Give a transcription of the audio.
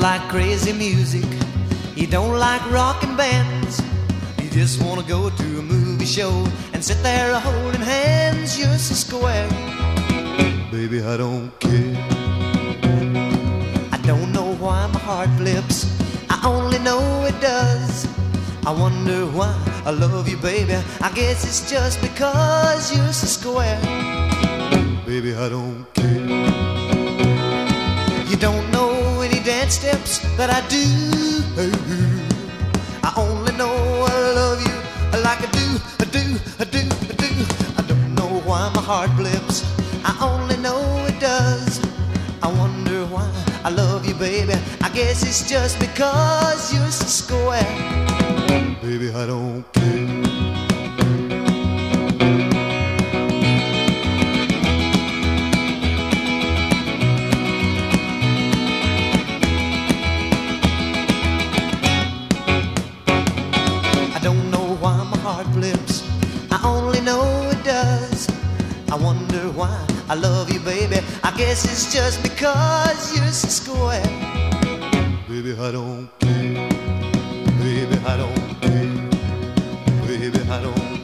like crazy music. You don't like rockin' bands. You just wanna go to a movie show and sit there holding hands. You're so square. Baby, I don't care. I don't know why my heart flips. I only know it does. I wonder why I love you, baby. I guess it's just because you're so square. Baby, I don't care. You don't know any dance steps that I do. I only know I love you like I do. I don't know why my heart blips. I only know it does. I wonder why I love you, baby. I guess it's just because you're so square. Baby, I don't care. I don't know why my heart flips. I only know it does. I wonder why I love you, baby. I guess it's just because you're so square. Baby, I don't care. Baby, I don't care. Baby, I don't care.